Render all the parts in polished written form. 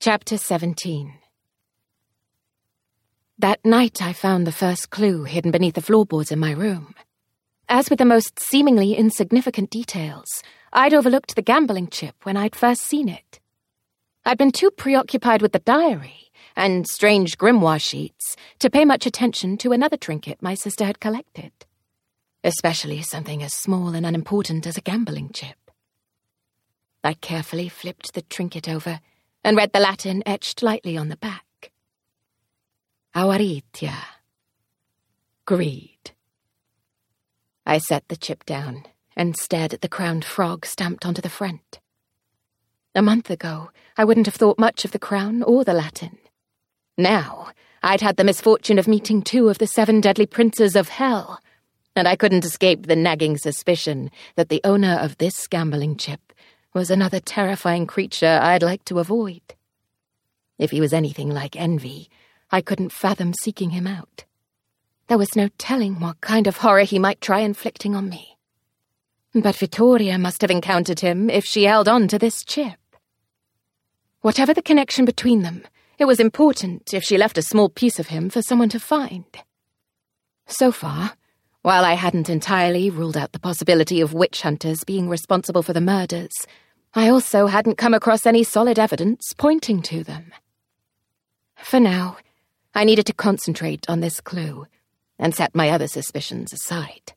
Chapter 17. That night I found the first clue hidden beneath the floorboards in my room. As with the most seemingly insignificant details, I'd overlooked the gambling chip when I'd first seen it. I'd been too preoccupied with the diary and strange grimoire sheets to pay much attention to another trinket my sister had collected, especially something as small and unimportant as a gambling chip. I carefully flipped the trinket over and read the Latin etched lightly on the back. Avaritia. Greed. I set the chip down and stared at the crowned frog stamped onto the front. A month ago, I wouldn't have thought much of the crown or the Latin. Now, I'd had the misfortune of meeting 2 of the 7 deadly princes of hell, and I couldn't escape the nagging suspicion that the owner of this gambling chip was another terrifying creature I'd like to avoid. If he was anything like Envy, I couldn't fathom seeking him out. There was no telling what kind of horror he might try inflicting on me. But Vittoria must have encountered him if she held on to this chip. Whatever the connection between them, it was important if she left a small piece of him for someone to find. So far, while I hadn't entirely ruled out the possibility of witch hunters being responsible for the murders, I also hadn't come across any solid evidence pointing to them. For now, I needed to concentrate on this clue and set my other suspicions aside.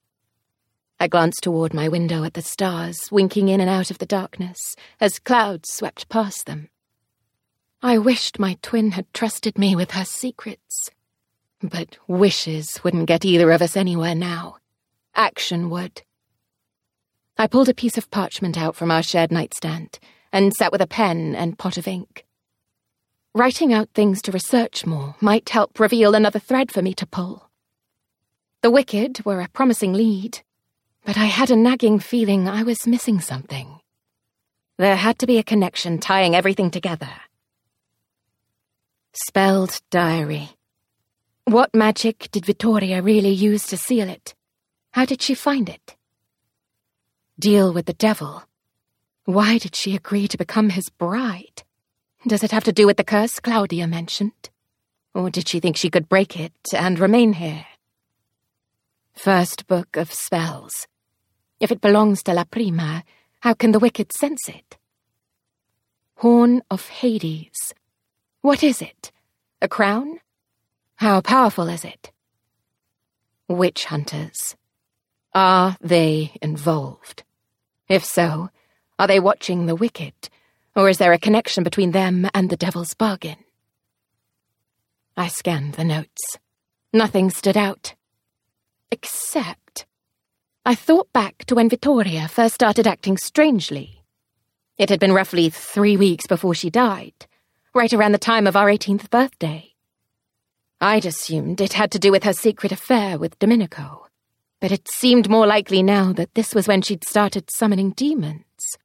I glanced toward my window at the stars winking in and out of the darkness as clouds swept past them. I wished my twin had trusted me with her secrets. But wishes wouldn't get either of us anywhere now. Action would. I pulled a piece of parchment out from our shared nightstand and sat with a pen and pot of ink. Writing out things to research more might help reveal another thread for me to pull. The wicked were a promising lead, but I had a nagging feeling I was missing something. There had to be a connection tying everything together. Spelled diary. What magic did Vittoria really use to seal it? How did she find it? Deal with the devil. Why did she agree to become his bride? Does it have to do with the curse Claudia mentioned? Or did she think she could break it and remain here? First book of spells. If it belongs to La Prima, how can the wicked sense it? Horn of Hades. What is it? A crown? How powerful is it? Witch hunters. Are they involved? If so, are they watching the wicked, or is there a connection between them and the devil's bargain? I scanned the notes. Nothing stood out. Except, I thought back to when Vittoria first started acting strangely. It had been roughly 3 weeks before she died, right around the time of our 18th birthday. I'd assumed it had to do with her secret affair with Domenico, but it seemed more likely now that this was when she'd started summoning demons.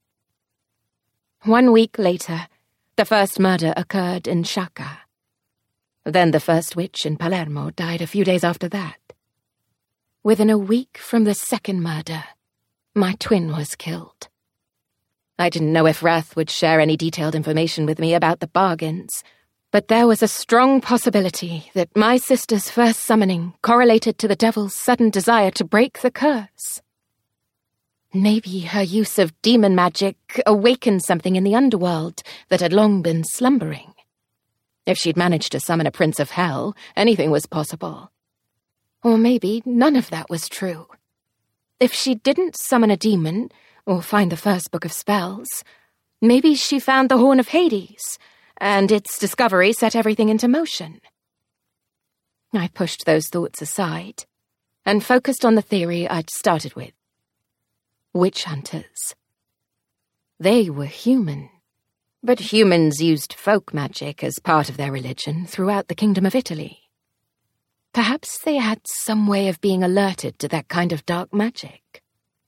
1 week later, the first murder occurred in Sciacca. Then the first witch in Palermo died a few days after that. Within a week from the second murder, my twin was killed. I didn't know if Rath would share any detailed information with me about the bargains, but there was a strong possibility that my sister's first summoning correlated to the devil's sudden desire to break the curse. Maybe her use of demon magic awakened something in the underworld that had long been slumbering. If she'd managed to summon a prince of hell, anything was possible. Or maybe none of that was true. If she didn't summon a demon, or find the first book of spells, maybe she found the Horn of Hades, and its discovery set everything into motion. I pushed those thoughts aside and focused on the theory I'd started with. Witch hunters. They were human, but humans used folk magic as part of their religion throughout the Kingdom of Italy. Perhaps they had some way of being alerted to that kind of dark magic.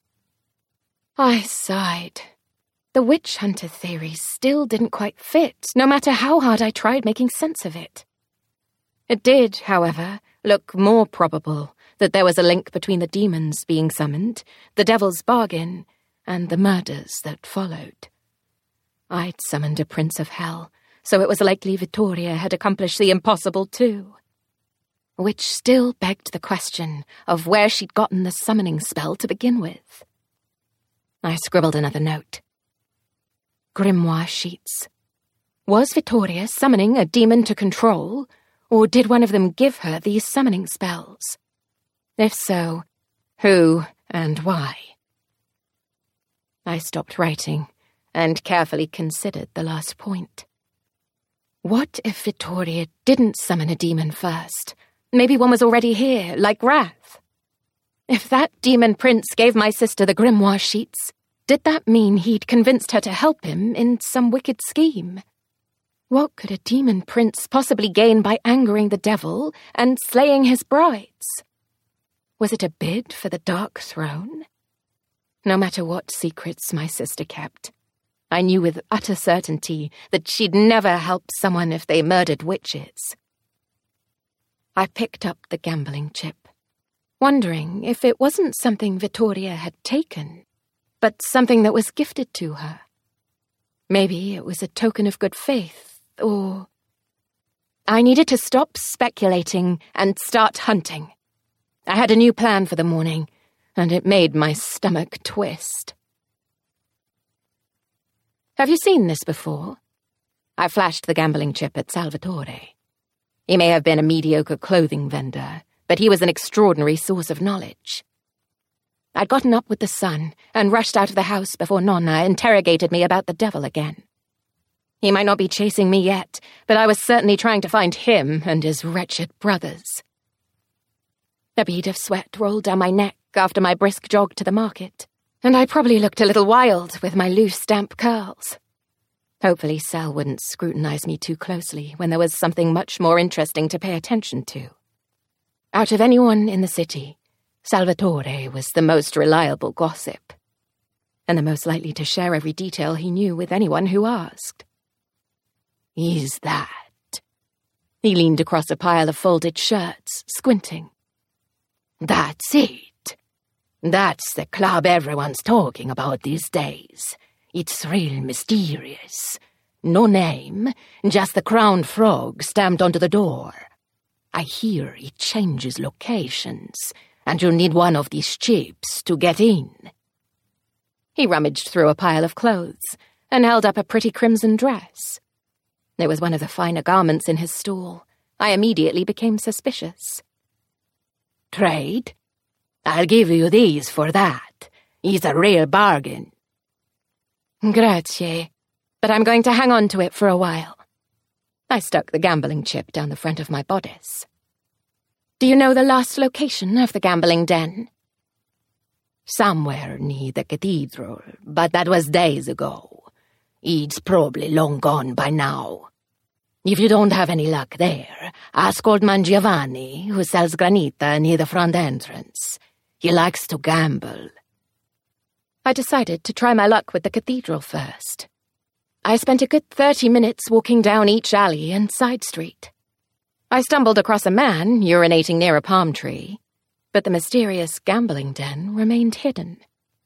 I sighed. The witch hunter theory still didn't quite fit, no matter how hard I tried making sense of it. It did, however, look more probable that there was a link between the demons being summoned, the devil's bargain, and the murders that followed. I'd summoned a prince of hell, so it was likely Vittoria had accomplished the impossible too. Which still begged the question of where she'd gotten the summoning spell to begin with. I scribbled another note. Grimoire sheets. Was Vittoria summoning a demon to control, or did one of them give her these summoning spells? If so, who and why? I stopped writing and carefully considered the last point. What if Vittoria didn't summon a demon first? Maybe one was already here, like Wrath. If that demon prince gave my sister the grimoire sheets, did that mean he'd convinced her to help him in some wicked scheme? What could a demon prince possibly gain by angering the devil and slaying his brides? Was it a bid for the Dark Throne? No matter what secrets my sister kept, I knew with utter certainty that she'd never help someone if they murdered witches. I picked up the gambling chip, wondering if it wasn't something Vittoria had taken, but something that was gifted to her. Maybe it was a token of good faith, or... I needed to stop speculating and start hunting. I had a new plan for the morning, and it made my stomach twist. Have you seen this before? I flashed the gambling chip at Salvatore. He may have been a mediocre clothing vendor, but he was an extraordinary source of knowledge. I'd gotten up with the sun and rushed out of the house before Nonna interrogated me about the devil again. He might not be chasing me yet, but I was certainly trying to find him and his wretched brothers. A bead of sweat rolled down my neck after my brisk jog to the market, and I probably looked a little wild with my loose, damp curls. Hopefully Sal wouldn't scrutinize me too closely when there was something much more interesting to pay attention to. Out of anyone in the city, Salvatore was the most reliable gossip, and the most likely to share every detail he knew with anyone who asked. Is that? He leaned across a pile of folded shirts, squinting. That's it. That's the club everyone's talking about these days. It's real mysterious. No name, just the crowned frog stamped onto the door. I hear it changes locations, and you'll need one of these chips to get in. He rummaged through a pile of clothes and held up a pretty crimson dress. It was one of the finer garments in his stall. I immediately became suspicious. Trade? I'll give you these for that. It's a real bargain. Grazie, but I'm going to hang on to it for a while. I stuck the gambling chip down the front of my bodice. Do you know the last location of the gambling den? Somewhere near the cathedral, but that was days ago. It's probably long gone by now. If you don't have any luck there, ask old man Giovanni, who sells granita near the front entrance. He likes to gamble. I decided to try my luck with the cathedral first. I spent a good 30 minutes walking down each alley and side street. I stumbled across a man urinating near a palm tree, but the mysterious gambling den remained hidden.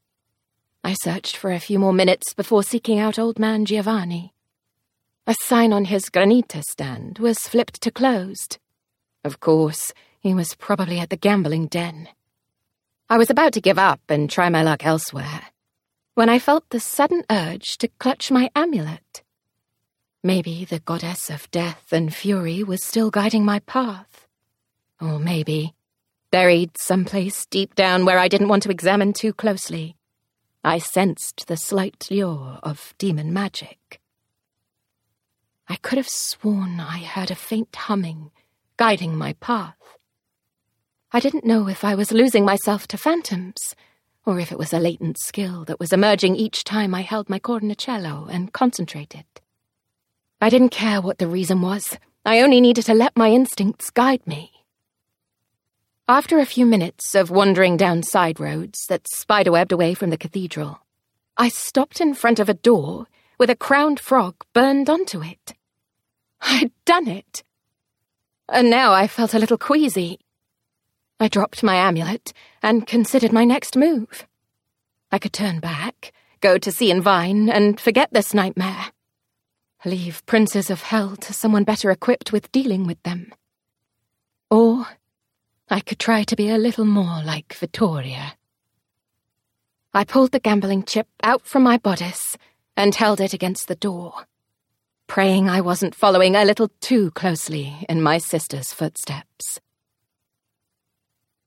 I searched for a few more minutes before seeking out old man Giovanni. A sign on his granita stand was flipped to closed. Of course, he was probably at the gambling den. I was about to give up and try my luck elsewhere, when I felt the sudden urge to clutch my amulet. Maybe the goddess of death and fury was still guiding my path. Or maybe, buried someplace deep down where I didn't want to examine too closely, I sensed the slight lure of demon magic. I could have sworn I heard a faint humming, guiding my path. I didn't know if I was losing myself to phantoms, or if it was a latent skill that was emerging each time I held my cornicello and concentrated. I didn't care what the reason was. I only needed to let my instincts guide me. After a few minutes of wandering down side roads that spiderwebbed away from the cathedral, I stopped in front of a door with a crowned frog burned onto it. I'd done it. And now I felt a little queasy. I dropped my amulet and considered my next move. I could turn back, go to Sea and Vine, and forget this nightmare. Leave princes of hell to someone better equipped with dealing with them. Or I could try to be a little more like Vittoria. I pulled the gambling chip out from my bodice and held it against the door, praying I wasn't following a little too closely in my sister's footsteps.